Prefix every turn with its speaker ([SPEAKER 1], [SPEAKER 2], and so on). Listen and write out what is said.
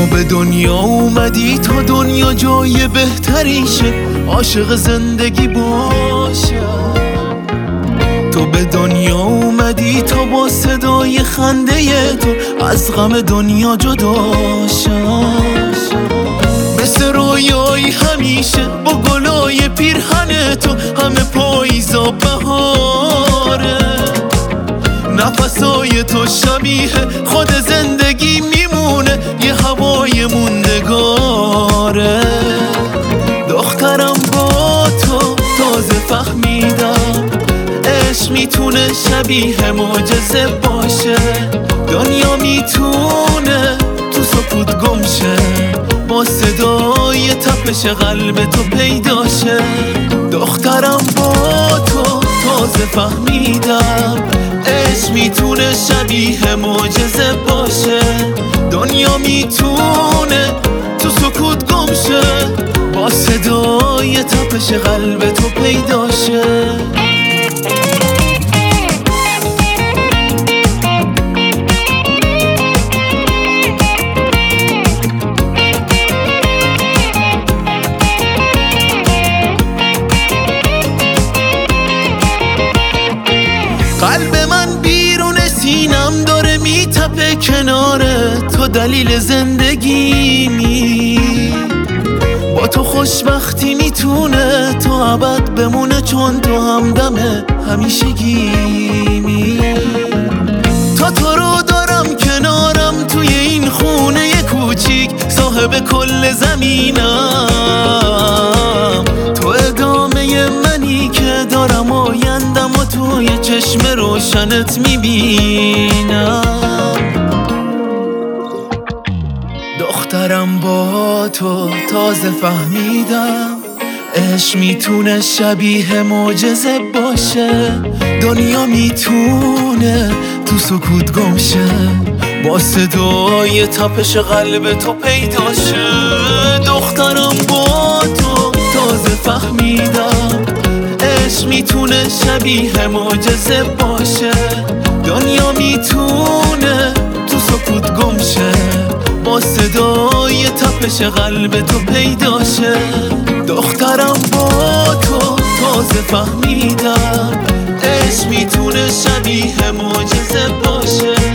[SPEAKER 1] تو به دنیا اومدی تا دنیا جای بهتری شه، عاشق زندگی باشه. تو به دنیا اومدی تا با صدای خنده تو از غم دنیا جدا شم. مثل رویایی همیشه با گلای پیرهن تو همه پاییزا بهاره. نفسای تو شبیه خود زندگی میمونه، یه هوای موندگاره. دخترم با تو تازه فهمیدم عشق میتونه شبیه معجزه باشه. دنیا میتونه تو سکوت گم شه، با صدای تپش قلب تو پیدا شه. دخترم با تو تازه فهمیدم عشق میتونه شبیه معجزه باشه. دنیا میتونه تو سکوت گم شه، با صدای تپش قلب تو پیدا شه. قلب من بیرون سینم داره میتپه کناره تو، دلیل زندگیمی. با تو خوشبختی میتونه تا ابد بمونه، چون تو همدم همیشگیمی. تا تو رو دارم کنارم توی این خونه کوچیک، صاحب کل زمینم. تو ادامه منی که دارم آیندم و توی چشم روشنت میبینم. دخترم با تو تازه فهمیدم عشق میتونه شبیه معجزه باشه. دنیا میتونه تو سکوت گم شه، با صدای تپش قلب تو پیدا شه. دخترم با تو تازه فهمیدم عشق میتونه شبیه معجزه باشه. دنیا میتونه تو سکوت گم شه، با صدای تپش قلب تو پیدا شه. دخترم با تو تازه فهمیدم عشق میتونه شبیه معجزه باشه.